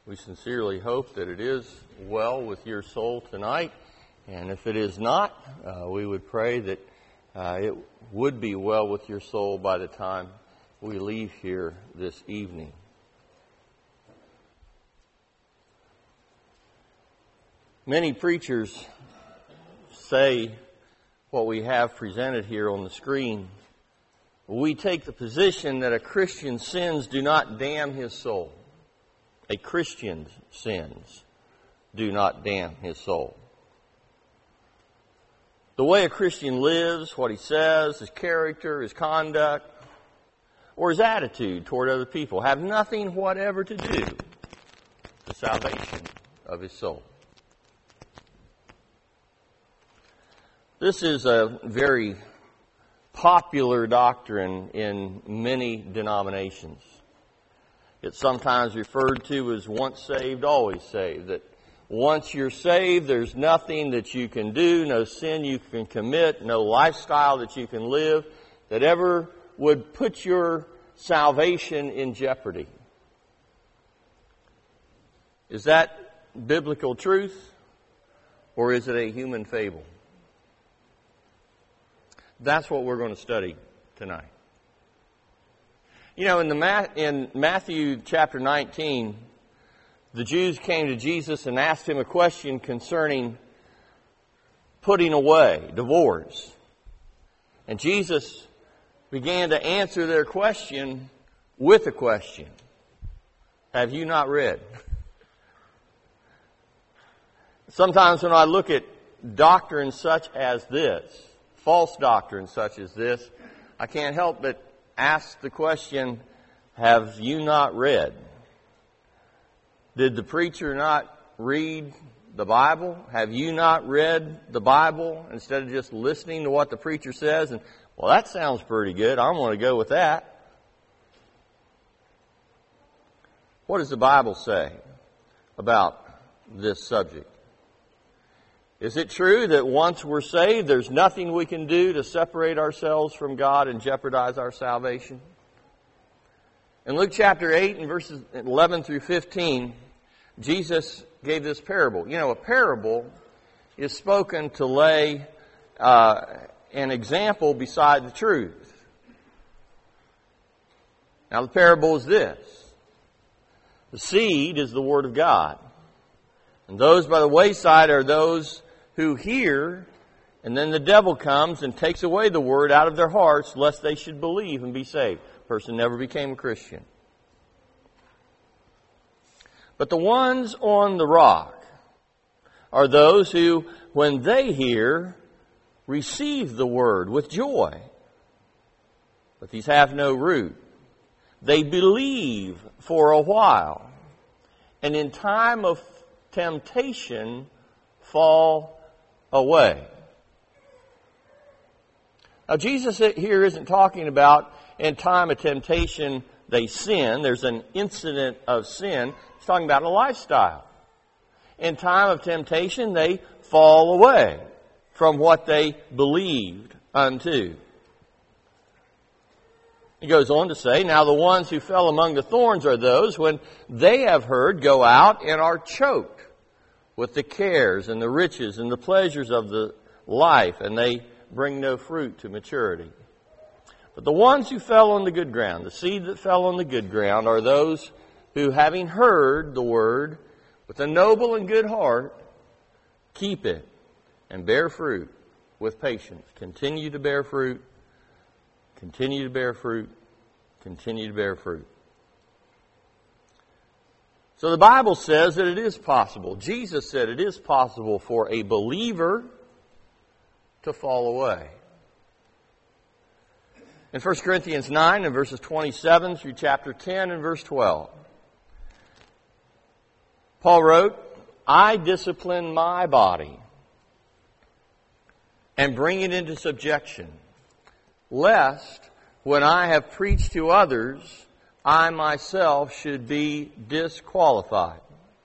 We sincerely hope that it is well with your soul tonight. And if it is not, we would pray that it would be well with your soul by the time we leave here this evening. Many preachers say what we have presented here on the screen. We take the position that a Christian's sins do not damn his soul. A Christian's sins do not damn his soul. The way a Christian lives, what he says, his character, his conduct, or his attitude toward other people have nothing whatever to do with the salvation of his soul. This is a very popular doctrine in many denominations. It's sometimes referred to as once saved, always saved. That once you're saved, there's nothing that you can do, no sin you can commit, no lifestyle that you can live that ever would put your salvation in jeopardy. Is that biblical truth, or is it a human fable? That's what we're going to study tonight. You know, in Matthew chapter 19, the Jews came to Jesus and asked him a question concerning putting away, divorce. And Jesus began to answer their question with a question. Have you not read? Sometimes when I look at doctrines such as this, false doctrines such as this, I can't help but ask the question, have you not read? Did the preacher not read the Bible? Have you not read the Bible instead of just listening to what the preacher says? And, well, that sounds pretty good. I'm going to go with that. What does the Bible say about this subject? Is it true that once we're saved, there's nothing we can do to separate ourselves from God and jeopardize our salvation? In Luke chapter 8 and verses 11 through 15, Jesus gave this parable. You know, a parable is spoken to lay an example beside the truth. Now, the parable is this. The seed is the Word of God. And those by the wayside are those who hear, and then the devil comes and takes away the Word out of their hearts, lest they should believe and be saved. The person never became a Christian. But the ones on the rock are those who, when they hear, receive the Word with joy. But these have no root. They believe for a while, and in time of temptation fall away. Now, Jesus here isn't talking about in time of temptation they sin. There's an incident of sin. He's talking about a lifestyle. In time of temptation, they fall away from what they believed unto. He goes on to say, now the ones who fell among the thorns are those when they have heard go out and are choked with the cares and the riches and the pleasures of the life, and they bring no fruit to maturity. But the ones who fell on the good ground, the seed that fell on the good ground, are those who, having heard the word with a noble and good heart, keep it and bear fruit with patience. Continue to bear fruit, continue to bear fruit, continue to bear fruit. So the Bible says that it is possible. Jesus said it is possible for a believer to fall away. In 1 Corinthians 9 and verses 27 through chapter 10 and verse 12, Paul wrote, I discipline my body and bring it into subjection, lest when I have preached to others, I myself should be disqualified.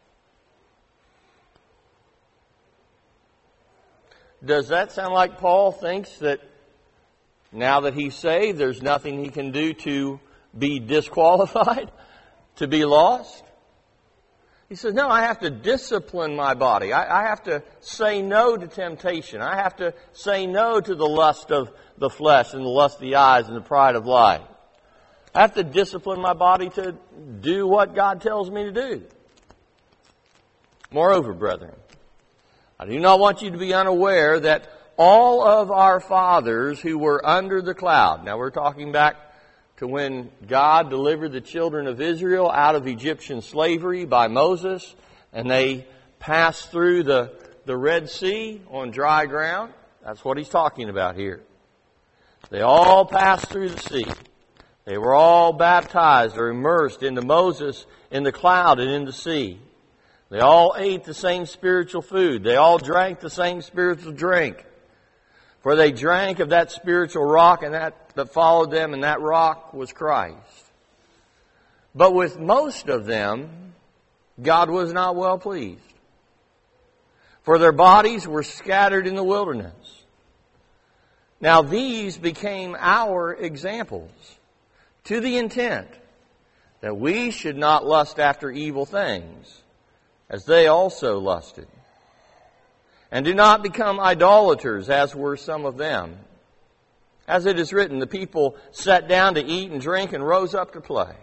Does that sound like Paul thinks that now that he's saved, there's nothing he can do to be disqualified, to be lost? He says, no, I have to discipline my body. I have to say no to temptation. I have to say no to the lust of the flesh and the lust of the eyes and the pride of life. I have to discipline my body to do what God tells me to do. Moreover, brethren, I do not want you to be unaware that all of our fathers who were under the cloud, now we're talking back to when God delivered the children of Israel out of Egyptian slavery by Moses, and they passed through the Red Sea on dry ground. That's what he's talking about here. They all passed through the sea. They were all baptized or immersed into Moses in the cloud and in the sea. They all ate the same spiritual food. They all drank the same spiritual drink. For they drank of that spiritual rock, and that followed them, and that rock was Christ. But with most of them, God was not well pleased. For their bodies were scattered in the wilderness. Now these became our examples, to the intent that we should not lust after evil things, as they also lusted. And do not become idolaters, as were some of them. As it is written, the people sat down to eat and drink and rose up to play.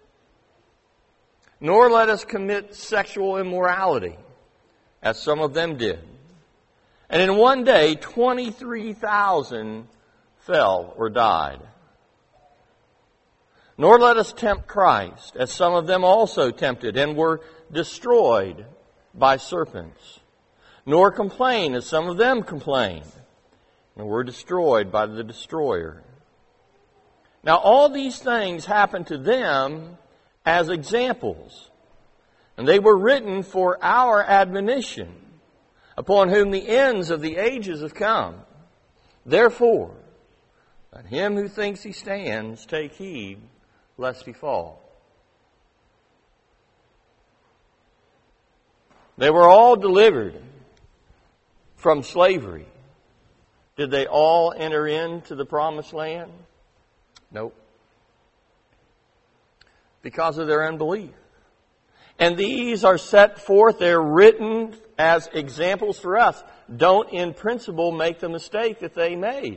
Nor let us commit sexual immorality, as some of them did. And in one day, 23,000 fell or died. Nor let us tempt Christ, as some of them also tempted and were destroyed by serpents. Nor complain, as some of them complained, and were destroyed by the destroyer. Now all these things happened to them as examples, and they were written for our admonition, upon whom the ends of the ages have come. Therefore, let him who thinks he stands take heed, lest he fall. They were all delivered from slavery. Did they all enter into the promised land? Nope. Because of their unbelief. And these are set forth, they're written as examples for us. Don't in principle make the mistake that they made.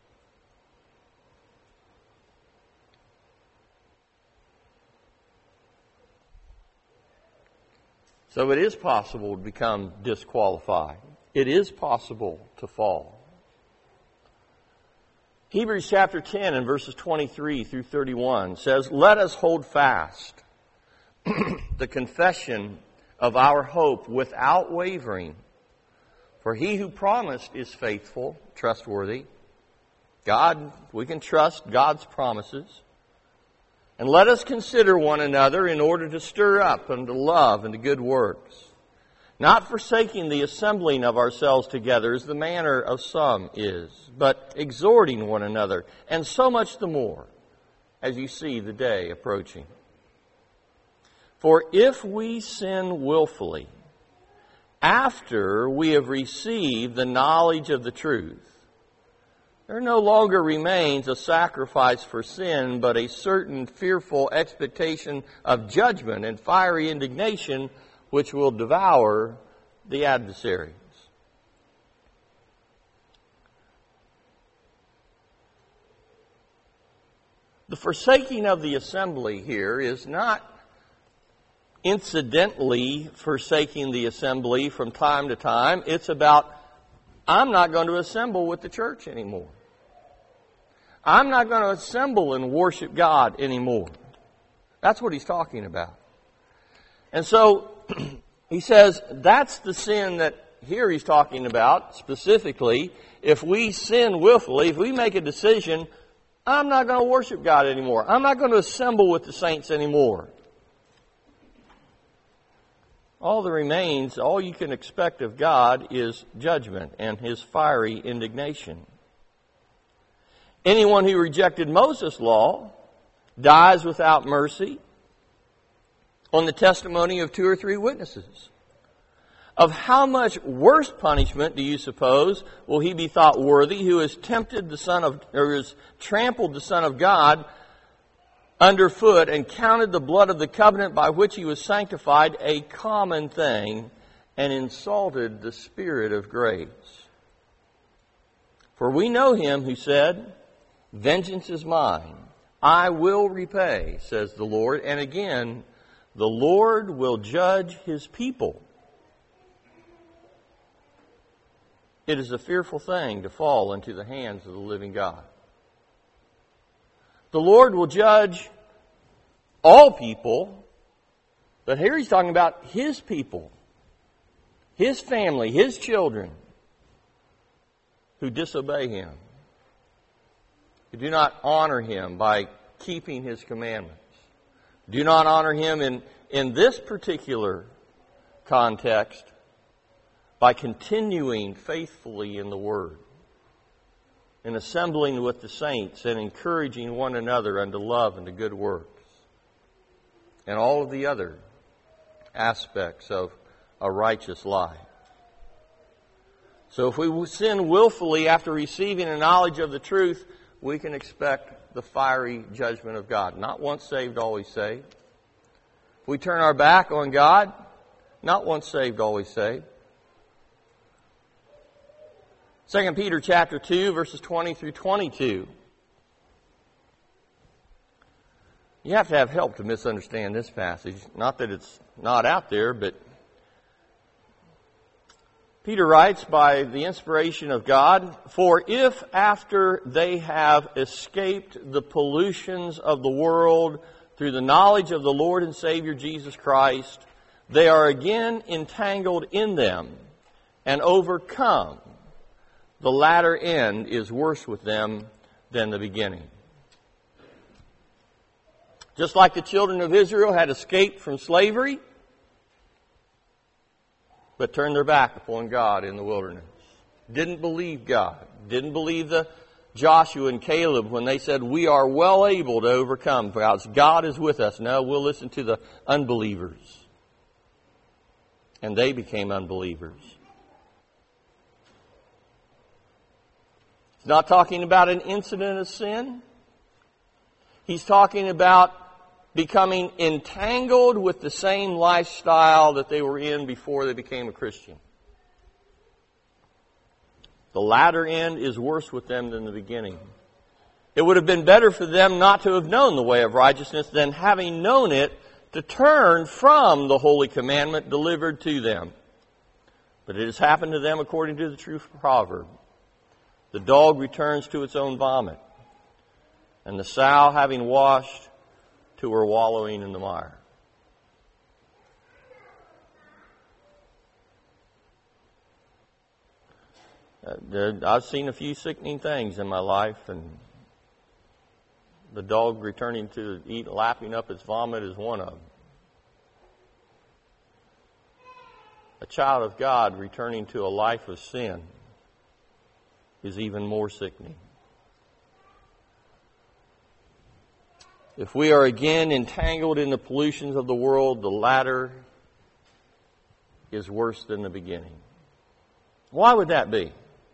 So it is possible to become disqualified. It is possible to fall. Hebrews chapter 10 and verses 23 through 31 says, let us hold fast the confession of our hope without wavering. For he who promised is faithful, trustworthy. God, we can trust God's promises. And let us consider one another in order to stir up unto love and to good works, not forsaking the assembling of ourselves together as the manner of some is, but exhorting one another, and so much the more as you see the day approaching. For if we sin willfully, after we have received the knowledge of the truth, there no longer remains a sacrifice for sin, but a certain fearful expectation of judgment and fiery indignation which will devour the adversaries. The forsaking of the assembly here is not incidentally forsaking the assembly from time to time. It's about, I'm not going to assemble with the church anymore. I'm not going to assemble and worship God anymore. That's what he's talking about. And so he says that's the sin that here he's talking about specifically. If we sin willfully, if we make a decision, I'm not going to worship God anymore. I'm not going to assemble with the saints anymore. All that remains, all you can expect of God is judgment and his fiery indignation. Anyone who rejected Moses' law dies without mercy on the testimony of 2 or 3 witnesses. Of how much worse punishment do you suppose will he be thought worthy who has tempted the Son of, or has trampled the Son of God underfoot and counted the blood of the covenant by which he was sanctified a common thing and insulted the Spirit of grace. For we know him who said, vengeance is mine, I will repay, says the Lord. And again, the Lord will judge his people. It is a fearful thing to fall into the hands of the living God. The Lord will judge all people, but here he's talking about his people, his family, his children, who disobey him, who do not honor him by keeping his commandments, do not honor him in this particular context by continuing faithfully in the Word, and assembling with the saints and encouraging one another unto love and to good works, and all of the other aspects of a righteous life. So if we sin willfully after receiving a knowledge of the truth, we can expect the fiery judgment of God. Not once saved, always saved. If we turn our back on God, not once saved, always saved. 2 Peter chapter 2, verses 20 through 22. You have to have help to misunderstand this passage. Not that it's not out there, but Peter writes by the inspiration of God, for if after they have escaped the pollutions of the world through the knowledge of the Lord and Savior Jesus Christ, they are again entangled in them and overcome, the latter end is worse with them than the beginning. Just like the children of Israel had escaped from slavery, but turned their back upon God in the wilderness. Didn't believe God. Didn't believe the Joshua and Caleb when they said, we are well able to overcome because God is with us. No, we'll listen to the unbelievers. And they became unbelievers. He's not talking about an incident of sin. He's talking about becoming entangled with the same lifestyle that they were in before they became a Christian. The latter end is worse with them than the beginning. It would have been better for them not to have known the way of righteousness than having known it to turn from the holy commandment delivered to them. But it has happened to them according to the true proverb. The dog returns to its own vomit, and the sow, having washed, to her wallowing in the mire. I've seen a few sickening things in my life, and the dog returning to eat, lapping up its vomit is one of them. A child of God returning to a life of sin is even more sickening. If we are again entangled in the pollutions of the world, the latter is worse than the beginning. Why would that be?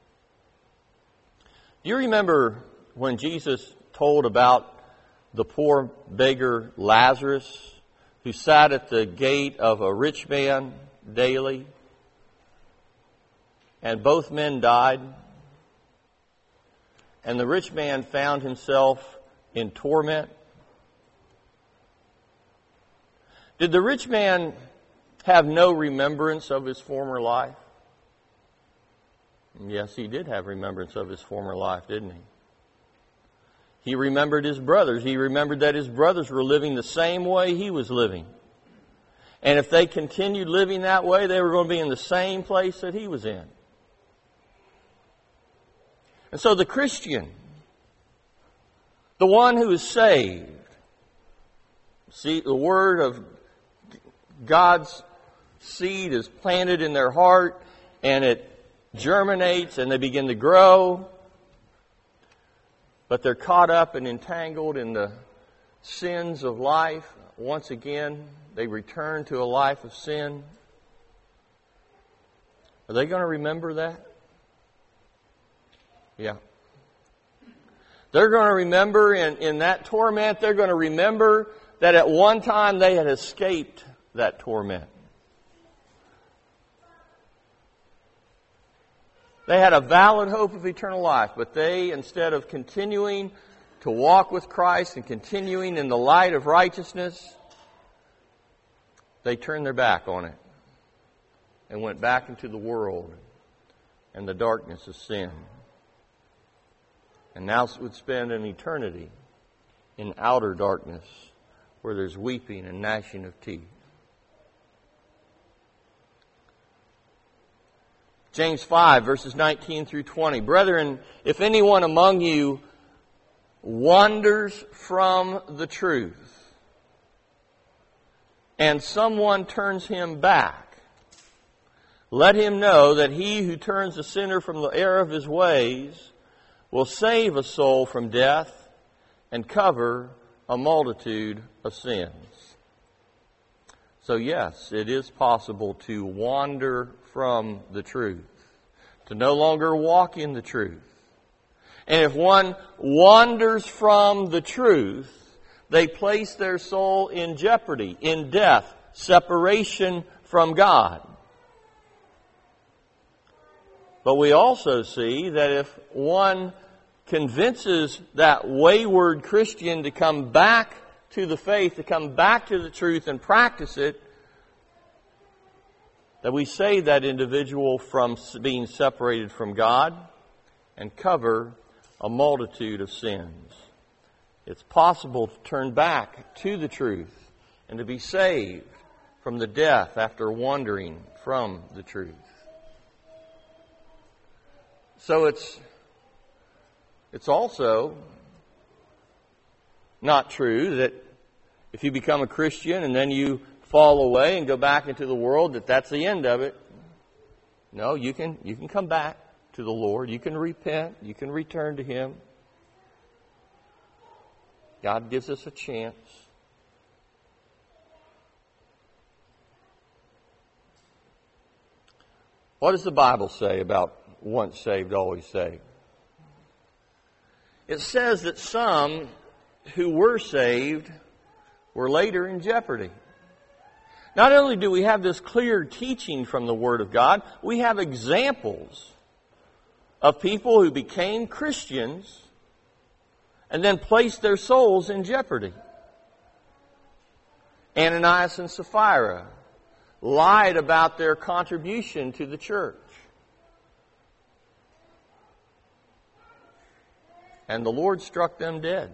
Do you remember when Jesus told about the poor beggar Lazarus who sat at the gate of a rich man daily, and both men died, and the rich man found himself in torment? Did the rich man have no remembrance of his former life? Yes, he did have remembrance of his former life, didn't he? He remembered his brothers. He remembered that his brothers were living the same way he was living. And if they continued living that way, they were going to be in the same place that he was in. And so the Christian, the one who is saved, see, the word of God's seed is planted in their heart, and it germinates and they begin to grow, but they're caught up and entangled in the sins of life. Once again, they return to a life of sin. Are they going to remember that? Yeah. They're going to remember in that torment, they're going to remember that at one time they had escaped that torment. They had a valid hope of eternal life, but they, instead of continuing to walk with Christ and continuing in the light of righteousness, they turned their back on it and went back into the world and the darkness of sin. And now would spend an eternity in outer darkness where there's weeping and gnashing of teeth. James 5, verses 19 through 20. Brethren, if anyone among you wanders from the truth, and someone turns him back, let him know that he who turns a sinner from the error of his ways will save a soul from death and cover a multitude of sins. So yes, it is possible to wander from the truth, to no longer walk in the truth. And if one wanders from the truth, they place their soul in jeopardy, in death, separation from God. But we also see that if one convinces that wayward Christian to come back to the faith, to come back to the truth and practice it, that we save that individual from being separated from God and cover a multitude of sins. It's possible to turn back to the truth and to be saved from the death after wandering from the truth. So it's also not true that if you become a Christian and then you fall away and go back into the world, that's the end of it. No, you can come back to the Lord. You can repent. You can return to Him. God gives us a chance. What does the Bible say about once saved, always saved? It says that some who were saved were later in jeopardy. Not only do we have this clear teaching from the Word of God, we have examples of people who became Christians and then placed their souls in jeopardy. Ananias and Sapphira lied about their contribution to the church. And the Lord struck them dead.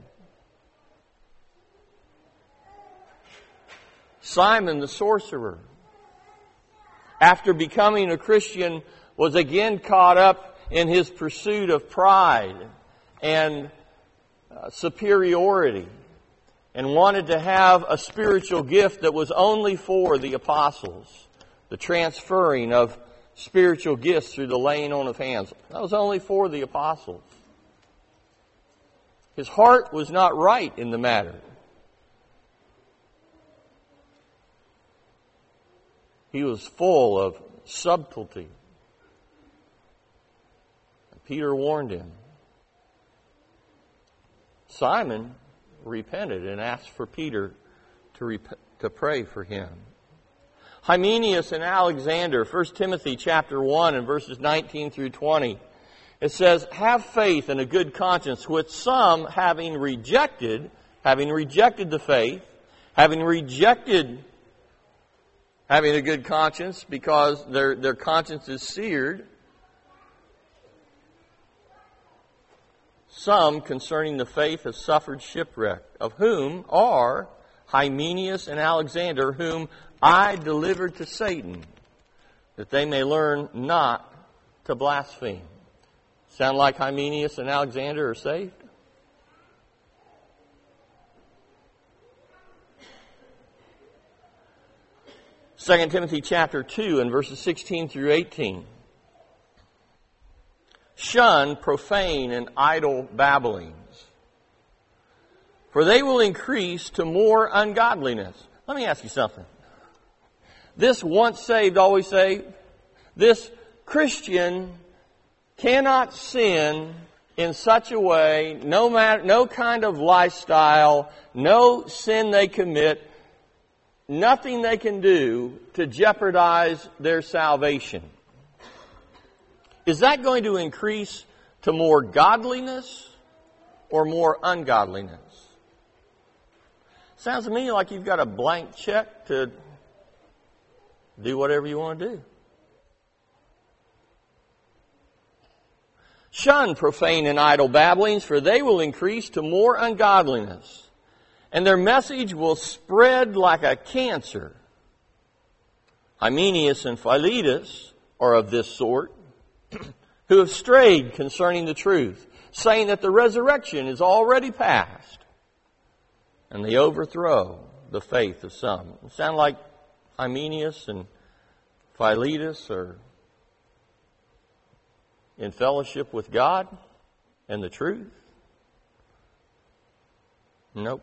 Simon the sorcerer, after becoming a Christian, was again caught up in his pursuit of pride and superiority and wanted to have a spiritual gift that was only for the apostles, the transferring of spiritual gifts through the laying on of hands. That was only for the apostles. His heart was not right in the matter. He was full of subtlety. Peter warned him. Simon repented and asked for Peter to pray for him. Hymenaeus and Alexander, 1 Timothy chapter 1 and verses 19 through 20. It says, have faith and a good conscience, which some, having rejected the faith, having rejected having a good conscience because their conscience is seared, some concerning the faith have suffered shipwreck, of whom are Hymenaeus and Alexander, whom I delivered to Satan, that they may learn not to blaspheme. Sound like Hymenaeus and Alexander are saved? Second Timothy chapter 2 and verses 16 through 18. Shun profane and idle babblings, for they will increase to more ungodliness. Let me ask you something. This once saved, always saved, this Christian cannot sin in such a way, no kind of lifestyle, no sin they commit, nothing they can do to jeopardize their salvation. Is that going to increase to more godliness or more ungodliness? Sounds to me like you've got a blank check to do whatever you want to do. Shun profane and idle babblings, for they will increase to more ungodliness, and their message will spread like a cancer. Hymenaeus and Philetus are of this sort, who have strayed concerning the truth, saying that the resurrection is already past, and they overthrow the faith of some. It sound like Hymenaeus and Philetus are in fellowship with God and the truth? Nope.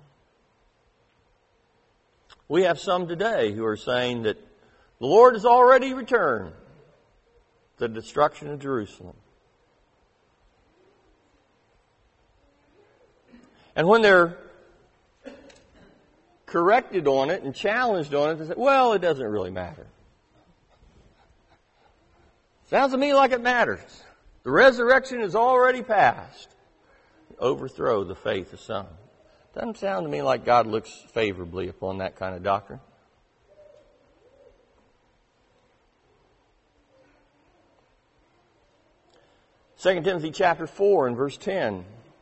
We have some today who are saying that the Lord has already returned, the destruction of Jerusalem. And when they're corrected on it and challenged on it, they say, well, it doesn't really matter. Sounds to me like it matters. The resurrection is already past. Overthrow the faith of some. Doesn't sound to me like God looks favorably upon that kind of doctrine. Second Timothy chapter 4 and verse 10.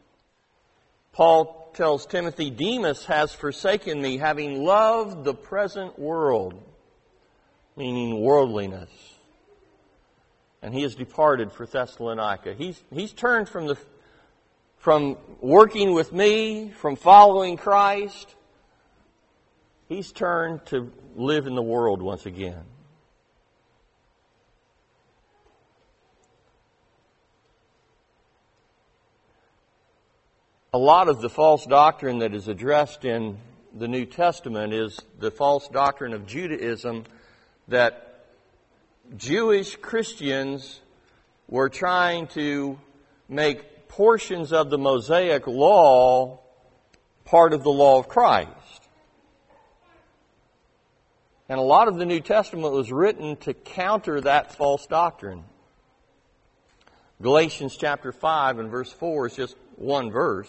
Paul tells Timothy, Demas has forsaken me, having loved the present world, meaning worldliness. And he has departed for Thessalonica. He's turned from working with me, from following Christ. He's turned to live in the world once again. A lot of the false doctrine that is addressed in the New Testament is the false doctrine of Judaism, that Jewish Christians were trying to make portions of the Mosaic law part of the law of Christ. And a lot of the New Testament was written to counter that false doctrine. Galatians chapter 5 and verse 4 is just one verse,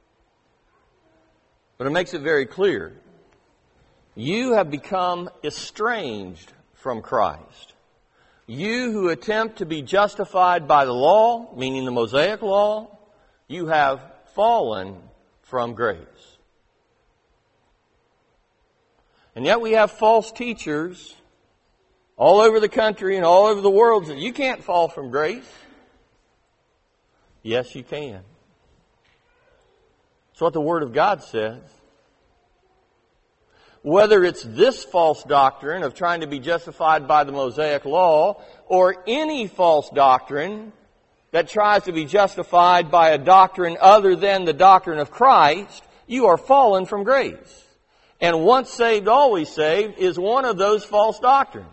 but it makes it very clear. You have become estranged from Christ. You who attempt to be justified by the law, meaning the Mosaic law, you have fallen from grace. And yet we have false teachers all over the country and all over the world that you can't fall from grace. Yes, you can. That's what the Word of God says. Whether it's this false doctrine of trying to be justified by the Mosaic law, or any false doctrine that tries to be justified by a doctrine other than the doctrine of Christ, you are fallen from grace. And once saved, always saved is one of those false doctrines.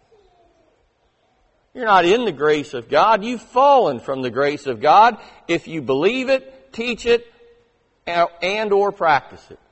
You're not in the grace of God. You've fallen from the grace of God if you believe it, teach it, and or practice it.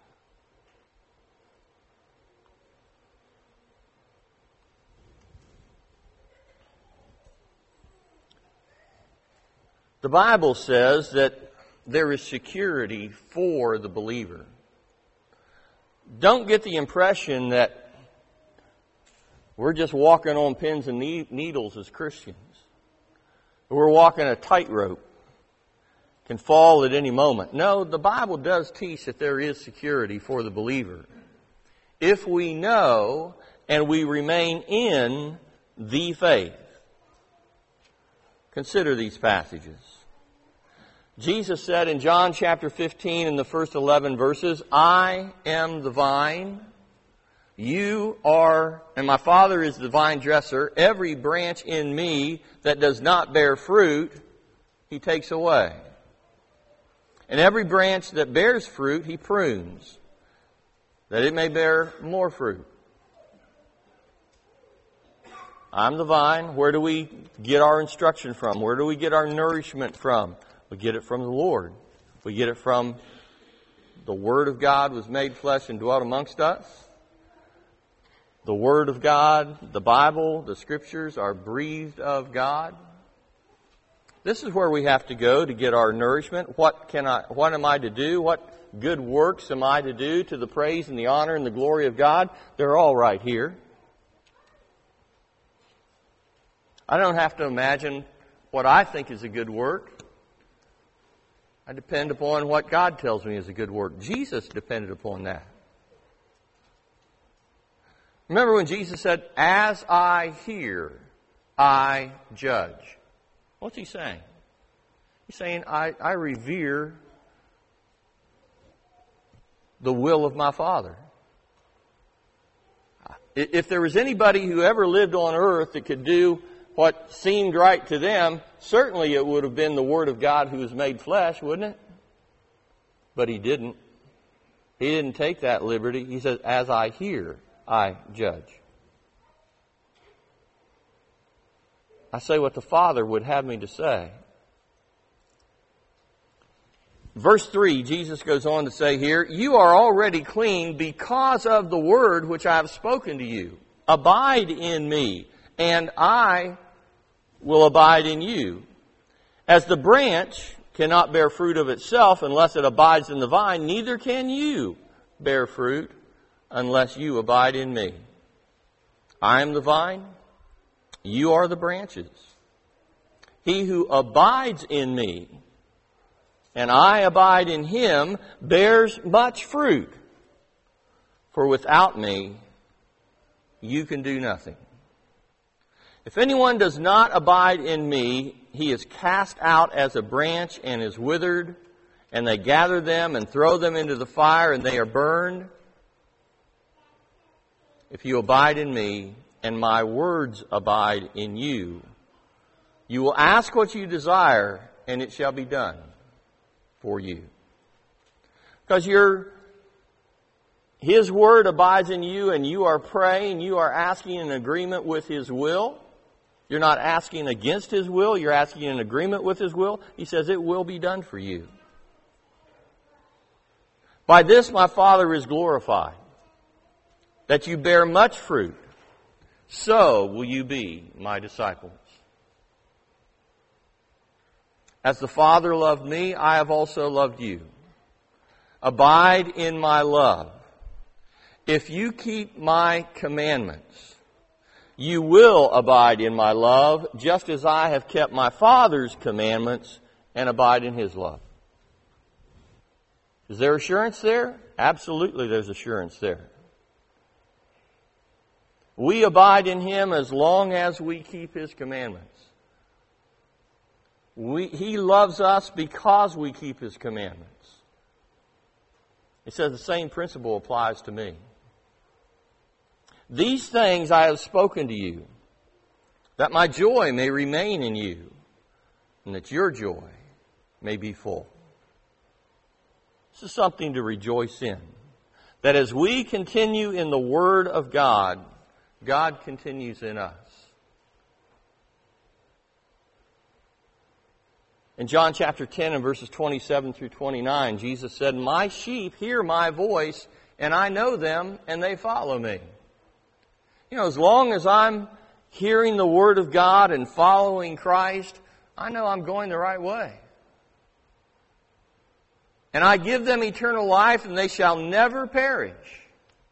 The Bible says that there is security for the believer. Don't get the impression that we're just walking on pins and needles as Christians. We're walking a tightrope. Can fall at any moment. No, the Bible does teach that there is security for the believer. If we know and we remain in the faith. Consider these passages. Jesus said in John chapter 15 in the first 11 verses, I am the vine, you are, and my Father is the vine dresser. Every branch in me that does not bear fruit, He takes away. And every branch that bears fruit, He prunes, that it may bear more fruit. I'm the vine. Where do we get our instruction from? Where do we get our nourishment from? We get it from the Lord. We get it from the Word of God was made flesh and dwelt amongst us. The Word of God, the Bible, the Scriptures are breathed of God. This is where we have to go to get our nourishment. What am I to do? What good works am I to do to the praise and the honor and the glory of God? They're all right here. I don't have to imagine what I think is a good work. I depend upon what God tells me is a good work. Jesus depended upon that. Remember when Jesus said, "As I hear, I judge." What's He saying? He's saying, I revere the will of my Father. If there was anybody who ever lived on earth that could do what seemed right to them, certainly it would have been the Word of God who was made flesh, wouldn't it? But He didn't. He didn't take that liberty. He says, "As I hear, I judge." I say what the Father would have me to say. Verse 3, Jesus goes on to say here, "You are already clean because of the word which I have spoken to you. Abide in me, and I will abide in you. As the branch cannot bear fruit of itself unless it abides in the vine, neither can you bear fruit unless you abide in me. I am the vine, you are the branches. He who abides in me, and I abide in him, bears much fruit. For without me, you can do nothing. If anyone does not abide in me, he is cast out as a branch and is withered, and they gather them and throw them into the fire, and they are burned. If you abide in me, and my words abide in you, you will ask what you desire, and it shall be done for you." Because His word abides in you, and you are praying, you are asking in agreement with His will. You're not asking against His will, you're asking in agreement with His will. He says it will be done for you. "By this my Father is glorified, that you bear much fruit. So will you be my disciples. As the Father loved me, I have also loved you. Abide in my love. If you keep my commandments, you will abide in my love, just as I have kept my Father's commandments and abide in His love." Is there assurance there? Absolutely there's assurance there. We abide in Him as long as we keep His commandments. He loves us because we keep His commandments. He says the same principle applies to me. "These things I have spoken to you, that my joy may remain in you, and that your joy may be full." This is something to rejoice in. That as we continue in the Word of God, God continues in us. In John chapter 10 and verses 27 through 29, Jesus said, "My sheep hear my voice, and I know them, and they follow me." As long as I'm hearing the Word of God and following Christ, I know I'm going the right way. "And I give them eternal life, and they shall never perish."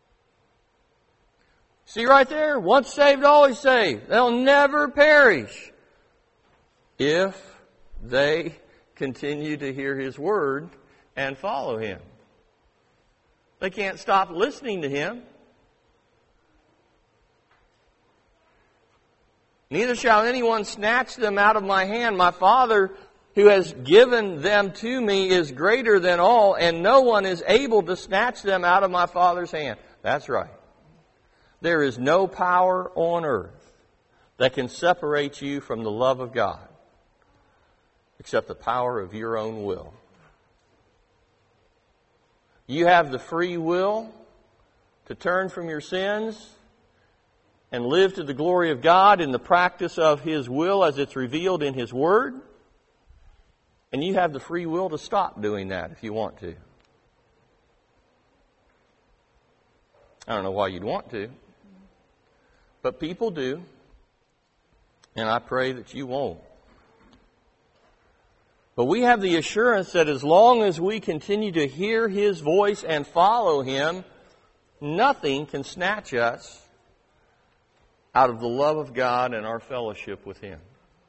See right there? Once saved, always saved. They'll never perish if they continue to hear His Word and follow Him. They can't stop listening to Him. "Neither shall anyone snatch them out of my hand. My Father who has given them to me is greater than all, and no one is able to snatch them out of my Father's hand." That's right. There is no power on earth that can separate you from the love of God except the power of your own will. You have the free will to turn from your sins and live to the glory of God in the practice of His will as it's revealed in His Word. And you have the free will to stop doing that if you want to. I don't know why you'd want to, but people do, and I pray that you won't. But we have the assurance that as long as we continue to hear His voice and follow Him, nothing can snatch us out of the love of God and our fellowship with Him.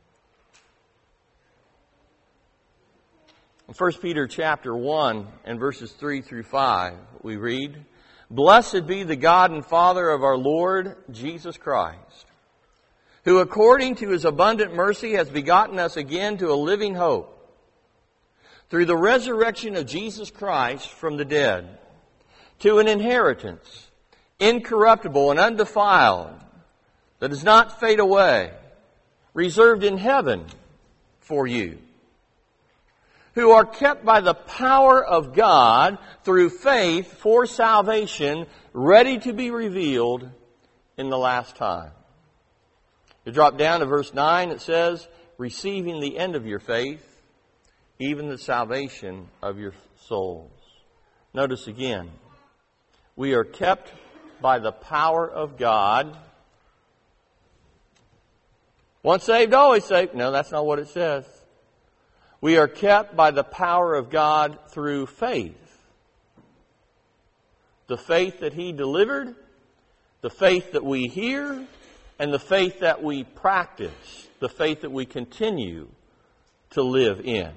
In 1 Peter chapter 1 and verses 3 through 5, we read, "Blessed be the God and Father of our Lord Jesus Christ, who according to His abundant mercy has begotten us again to a living hope, through the resurrection of Jesus Christ from the dead, to an inheritance, incorruptible and undefiled, that does not fade away, reserved in heaven for you, who are kept by the power of God through faith for salvation, ready to be revealed in the last time." You drop down to verse 9, it says, "Receiving the end of your faith, even the salvation of your souls." Notice again, we are kept by the power of God. Once saved, always saved. No, that's not what it says. We are kept by the power of God through faith. The faith that He delivered, the faith that we hear, and the faith that we practice, the faith that we continue to live in.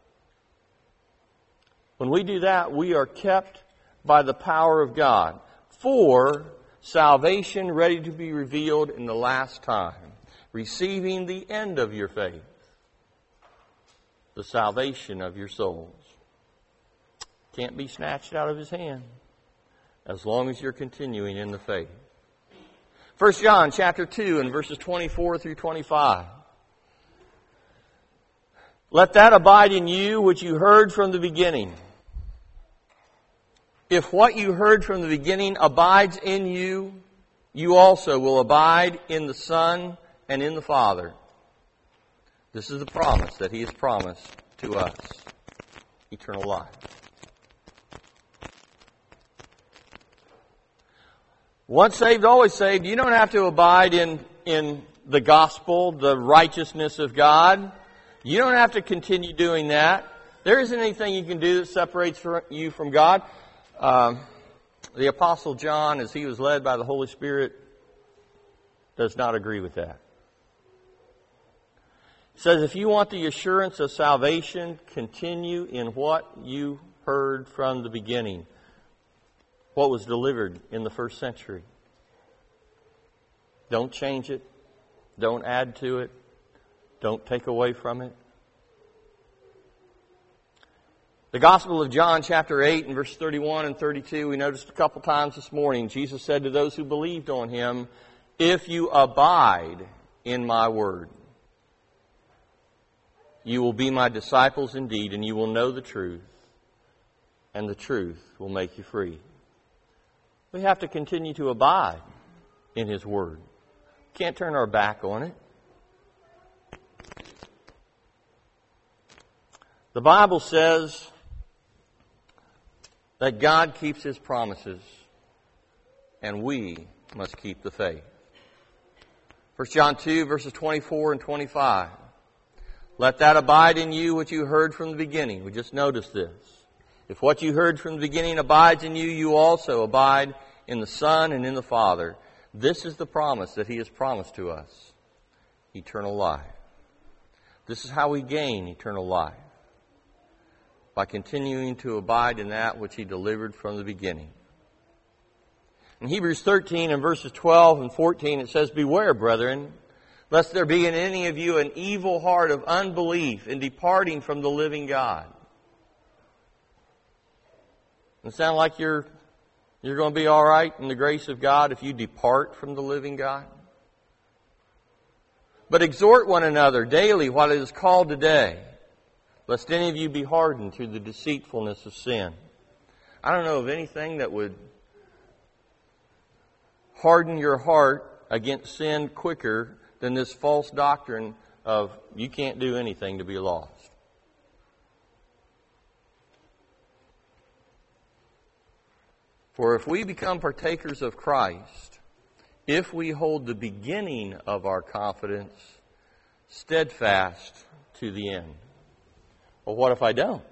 When we do that, we are kept by the power of God for salvation ready to be revealed in the last time, receiving the end of your faith, the salvation of your souls. Can't be snatched out of His hand as long as you're continuing in the faith. 1 John chapter 2 and verses 24 through 25. "Let that abide in you which you heard from the beginning. If what you heard from the beginning abides in you, you also will abide in the Son and in the Father. This is the promise that He has promised to us, eternal life." Once saved, always saved. You don't have to abide in the gospel, the righteousness of God. You don't have to continue doing that. There isn't anything you can do that separates you from God. The Apostle John, as he was led by the Holy Spirit, does not agree with that. He says, if you want the assurance of salvation, continue in what you heard from the beginning, what was delivered in the first century. Don't change it. Don't add to it. Don't take away from it. The Gospel of John chapter 8 and verse 31 and 32, we noticed a couple times this morning, Jesus said to those who believed on Him, "If you abide in my word, you will be my disciples indeed, and you will know the truth, and the truth will make you free." We have to continue to abide in His word. Can't turn our back on it. The Bible says that God keeps His promises, and we must keep the faith. 1 John 2, verses 24 and 25. "Let that abide in you which you heard from the beginning." We just noticed this. "If what you heard from the beginning abides in you, you also abide in the Son and in the Father. This is the promise that He has promised to us, eternal life." This is how we gain eternal life, by continuing to abide in that which He delivered from the beginning. In Hebrews 13 and verses 12 and 14, it says, "Beware, brethren, lest there be in any of you an evil heart of unbelief in departing from the living God." Does it sound like you're going to be all right in the grace of God if you depart from the living God? "But exhort one another daily while it is called today, lest any of you be hardened through the deceitfulness of sin." I don't know of anything that would harden your heart against sin quicker than this false doctrine of you can't do anything to be lost. For if we become partakers of Christ, if we hold the beginning of our confidence steadfast to the end. Well, what if I don't?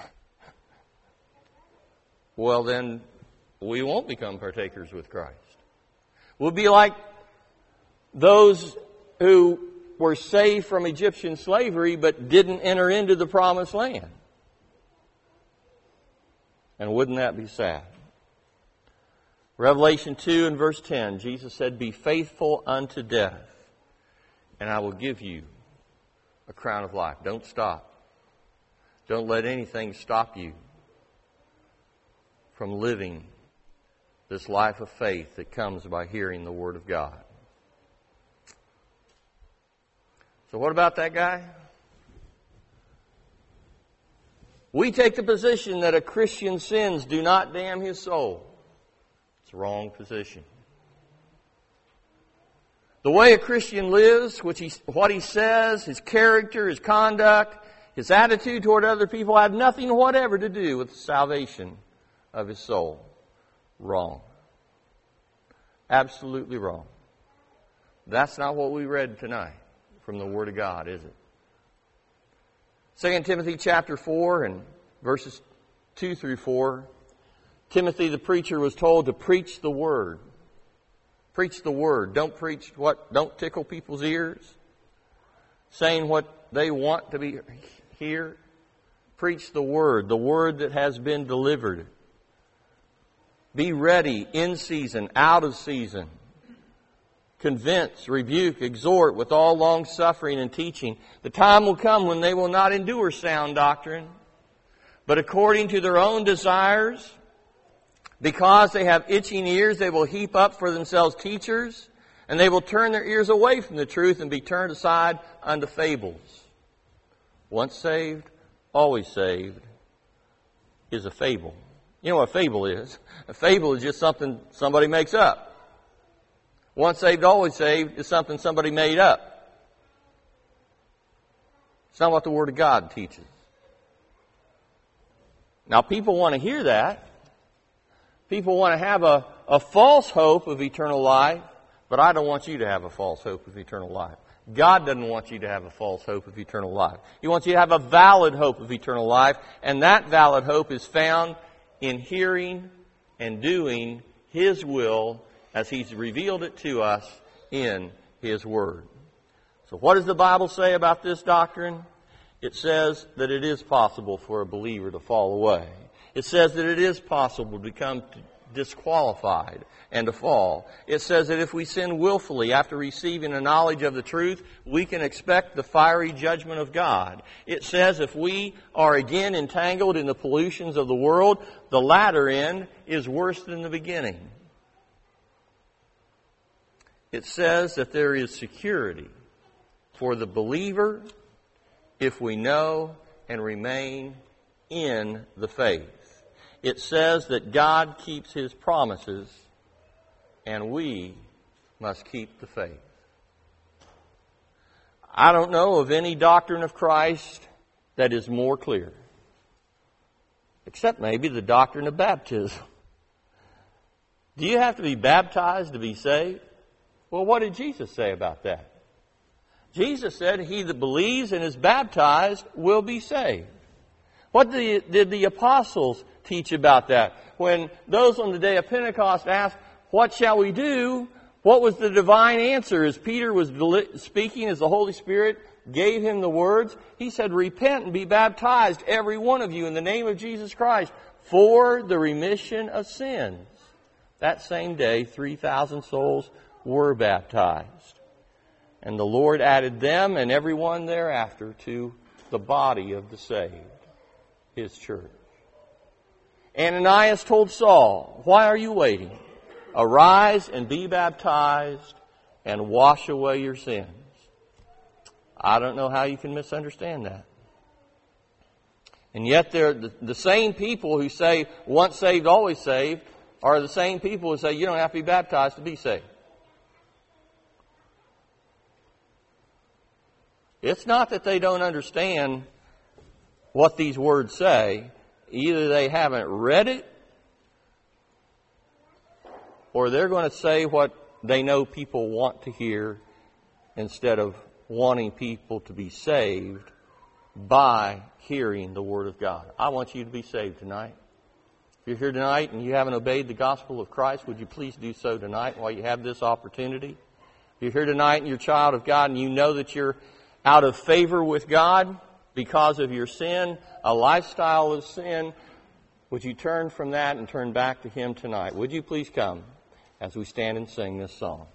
Well, then we won't become partakers with Christ. We'll be like those who were saved from Egyptian slavery but didn't enter into the promised land. And wouldn't that be sad? Revelation 2 and verse 10, Jesus said, "Be faithful unto death, and I will give you a crown of life." Don't stop. Don't let anything stop you from living this life of faith that comes by hearing the Word of God. So what about that guy? We take the position that a Christian's sins do not damn his soul. It's the wrong position. The way a Christian lives, what he says, his character, his conduct, his attitude toward other people have nothing whatever to do with the salvation of his soul. Wrong. Absolutely wrong. That's not what we read tonight from the Word of God, is it? 2 Timothy chapter 4 and verses 2 through 4. Timothy the preacher was told to preach the Word. Preach the Word. Don't don't tickle people's ears, saying what they want to hear. Preach the Word that has been delivered. Be ready in season, out of season. Convince, rebuke, exhort with all long suffering and teaching. The time will come when they will not endure sound doctrine, but according to their own desires, because they have itching ears, they will heap up for themselves teachers, and they will turn their ears away from the truth and be turned aside unto fables. Once saved, always saved is a fable. You know what a fable is? A fable is just something somebody makes up. Once saved, always saved is something somebody made up. It's not what the Word of God teaches. Now, people want to hear that. People want to have a false hope of eternal life, but I don't want you to have a false hope of eternal life. God doesn't want you to have a false hope of eternal life. He wants you to have a valid hope of eternal life, and that valid hope is found in hearing and doing His will as He's revealed it to us in His Word. So what does the Bible say about this doctrine? It says that it is possible for a believer to fall away. It says that it is possible to become disqualified and to fall. It says that if we sin willfully after receiving a knowledge of the truth, we can expect the fiery judgment of God. It says if we are again entangled in the pollutions of the world, the latter end is worse than the beginning. It says that there is security for the believer if we know and remain in the faith. It says that God keeps His promises and we must keep the faith. I don't know of any doctrine of Christ that is more clear, except maybe the doctrine of baptism. Do you have to be baptized to be saved? Well, what did Jesus say about that? Jesus said, "He that believes and is baptized will be saved." What did the apostles teach about that? When those on the day of Pentecost asked, "What shall we do?" what was the divine answer? As Peter was speaking, as the Holy Spirit gave him the words, he said, "Repent and be baptized, every one of you, in the name of Jesus Christ, for the remission of sins." That same day, 3,000 souls were baptized. And the Lord added them and everyone thereafter to the body of the saved, His church. Ananias told Saul, "Why are you waiting? Arise and be baptized and wash away your sins." I don't know how you can misunderstand that. And yet they're the same people who say, "Once saved, always saved," are the same people who say, "You don't have to be baptized to be saved." It's not that they don't understand what these words say. Either they haven't read it, or they're going to say what they know people want to hear instead of wanting people to be saved by hearing the Word of God. I want you to be saved tonight. If you're here tonight and you haven't obeyed the gospel of Christ, would you please do so tonight while you have this opportunity? If you're here tonight and you're a child of God and you know that you're out of favor with God because of your sin, a lifestyle of sin, would you turn from that and turn back to Him tonight? Would you please come as we stand and sing this song?